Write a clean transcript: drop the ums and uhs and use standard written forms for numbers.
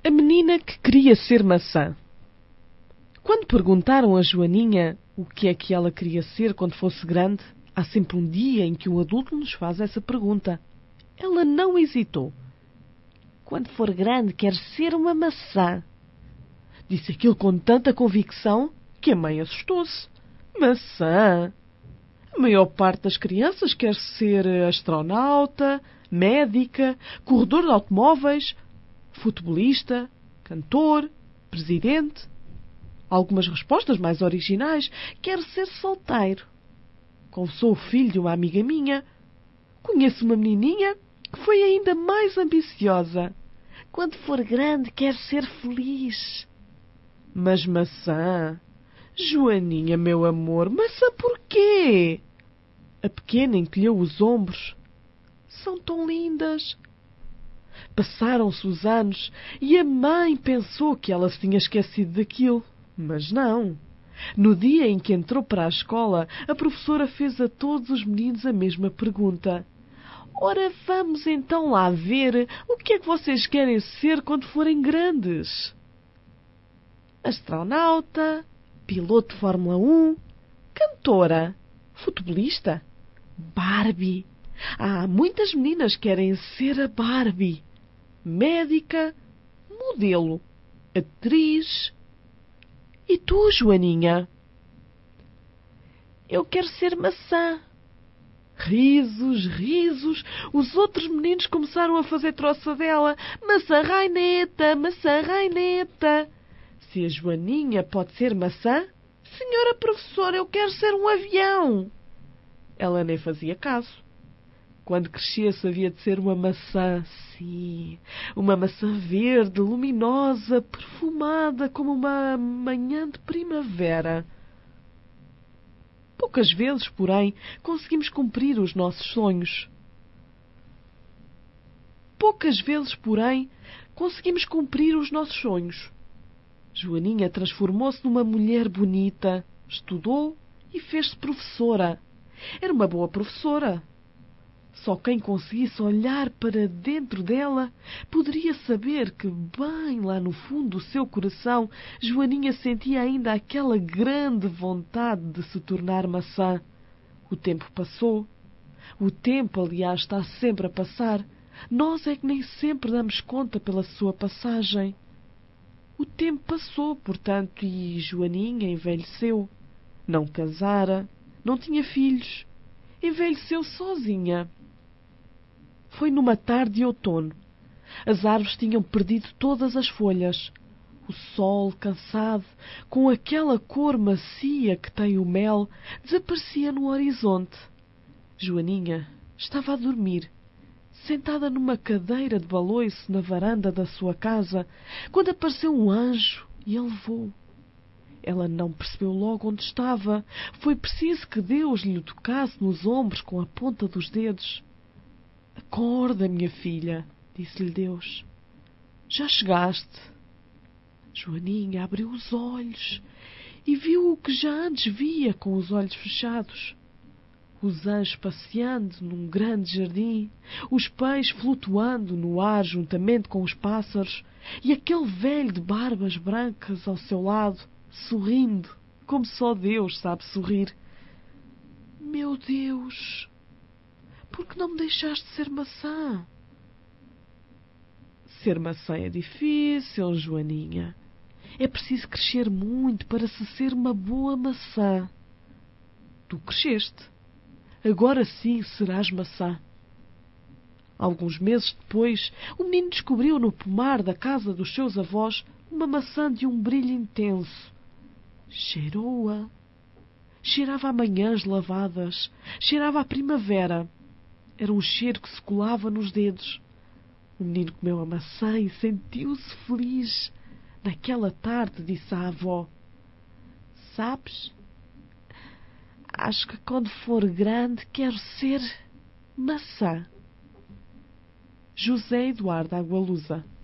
A menina que queria ser maçã. Quando perguntaram a Joaninha o que é que ela queria ser quando fosse grande, há sempre um dia em que um adulto nos faz essa pergunta. Ela não hesitou. Quando for grande, quero ser uma maçã. Disse aquilo com tanta convicção que a mãe assustou-se. Maçã? A maior parte das crianças quer ser astronauta, médica, corredor de automóveis, futebolista, cantor, presidente. Algumas respostas mais originais. Quero ser solteiro. Confessou o filho de uma amiga minha. Conheço uma menininha que foi ainda mais ambiciosa. Quando for grande, quero ser feliz. Mas maçã? Joaninha, meu amor, maçã porquê? A pequena encolheu os ombros. São tão lindas. Passaram-se os anos e a mãe pensou que ela se tinha esquecido daquilo. Mas não. No dia em que entrou para a escola, a professora fez a todos os meninos a mesma pergunta. Ora, vamos então lá ver o que é que vocês querem ser quando forem grandes. Astronauta, piloto de Fórmula 1, cantora, futebolista, Barbie. Muitas meninas querem ser a Barbie. Médica, modelo, atriz. E tu, Joaninha? Eu quero ser maçã. Risos, risos. Os outros meninos começaram a fazer troça dela. Maçã Raineta, maçã Raineta. Se a Joaninha pode ser maçã, senhora professora, eu quero ser um avião. Ela nem fazia caso. Quando crescesse havia de ser uma maçã, sim, uma maçã verde, luminosa, perfumada como uma manhã de primavera. Poucas vezes, porém, conseguimos cumprir os nossos sonhos. Poucas vezes, porém, conseguimos cumprir os nossos sonhos. Joaninha transformou-se numa mulher bonita, estudou e fez-se professora. Era uma boa professora. Só quem conseguisse olhar para dentro dela poderia saber que, bem lá no fundo do seu coração, Joaninha sentia ainda aquela grande vontade de se tornar maçã. O tempo passou. O tempo, aliás, está sempre a passar. Nós é que nem sempre damos conta pela sua passagem. O tempo passou, portanto, e Joaninha envelheceu. Não casara, não tinha filhos. Envelheceu sozinha. Foi numa tarde de outono. As árvores tinham perdido todas as folhas. O sol, cansado, com aquela cor macia que tem o mel, desaparecia no horizonte. Joaninha estava a dormir, sentada numa cadeira de baloiço na varanda da sua casa, quando apareceu um anjo e a levou. Ela não percebeu logo onde estava. Foi preciso que Deus lhe tocasse nos ombros com a ponta dos dedos. Acorda, minha filha, disse-lhe Deus. Já chegaste. Joaninha abriu os olhos e viu o que já antes via com os olhos fechados. Os anjos passeando num grande jardim, os peixes flutuando no ar juntamente com os pássaros, e aquele velho de barbas brancas ao seu lado, sorrindo, como só Deus sabe sorrir. Meu Deus! Por que não me deixaste ser maçã? Ser maçã é difícil, Joaninha. É preciso crescer muito para se ser uma boa maçã. Tu cresceste. Agora sim serás maçã. Alguns meses depois, o menino descobriu no pomar da casa dos seus avós uma maçã de um brilho intenso. Cheirou-a. Cheirava a manhãs lavadas. Cheirava a primavera. Era um cheiro que se colava nos dedos. O menino comeu a maçã e sentiu-se feliz. Naquela tarde disse à avó: Sabes, acho que quando for grande quero ser maçã. José Eduardo Agualusa.